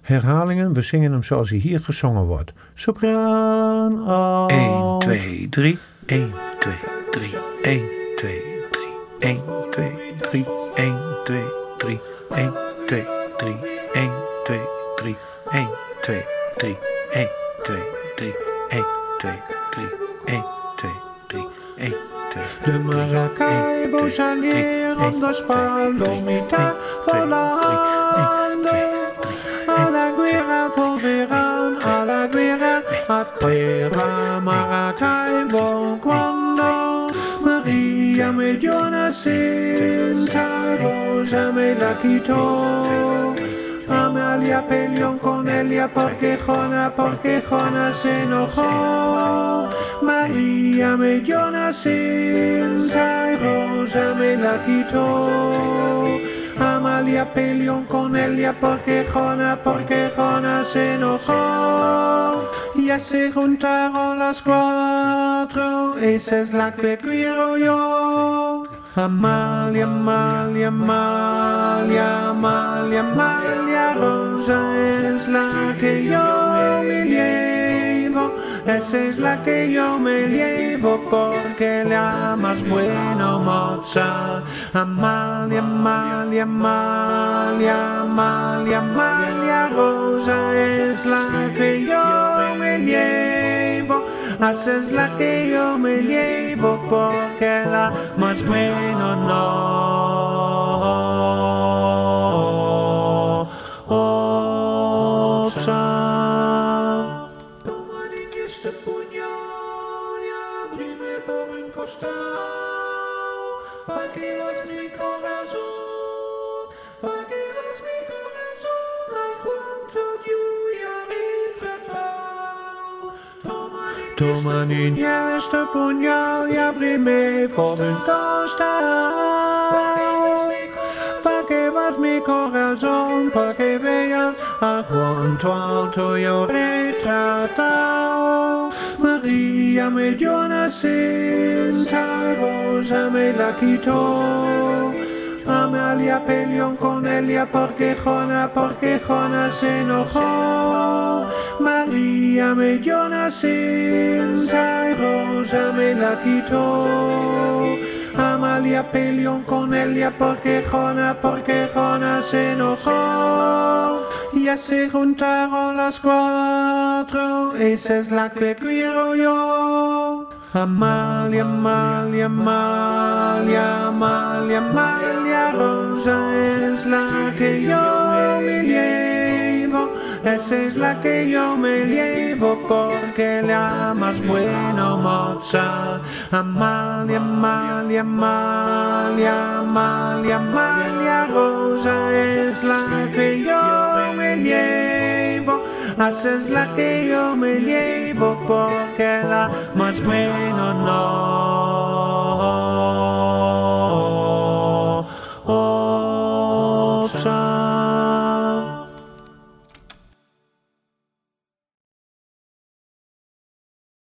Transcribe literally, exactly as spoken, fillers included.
Herhalingen, we zingen hem zoals hij hier gezongen wordt. Sopraan, alt. één, twee, drie. één, twee, drie. één, twee, drie. één, twee, drie. één, twee, drie. één, twee, drie. één, twee, drie. één, twee, drie. één, twee, drie. één, twee, drie. één, twee, drie. één, twee, drie. De Maracaibo salieron dos palomitas volando. A la guerra volverán, a la guerra, a tierra Maracaibo cuando María me dio Santa Rosa me la quitó. Amalia peleó con Elia porque Jona, porque Jona se enojó. María me dio Santa Rosa me la quitó. Amalia peleó con Elia porque Jona, porque Jona se enojó. Ya se juntaron las cuatro, esa es la que quiero yo. Amalia, Amalia, Amalia, Amalia, Amalia Rosa es la que yo me llevo. Esa es la que yo me llevo porque la más bueno moza. Amalia, Amalia, Amalia, Amalia, Amalia Rosa es la que yo me llevo. Esa es la que yo me llevo porque la más bueno no osa. Toma niña este puñal y abrime por un costado, pa' que vas mi corazón, pa' que vas mi corazón, ahí junto a ti retratado. Toma niña este puñal y abrime por un costado, pa' que vas mi corazón, pa' que veas a junto al tuyo retratado. María me dio Santa Rosa me la quitó. Amalia peleó con Elia porque Jona, porque Jona se enojó. María me dio Santa Rosa me la quitó. Amalia peleó con Elia porque Jona, porque Jona se enojó. Ya se juntaron las cuatro, esa es la que quiero yo. Amalia, Amalia, Amalia, Amalia, Amalia Rosa es la que yo me llevo. Esa es la que yo me llevo porque la más bueno moza. Amalia, Amalia, Amalia, Amalia, Amalia Rosa es la que yo me llevo. Esa es la que yo me llevo porque la más bueno no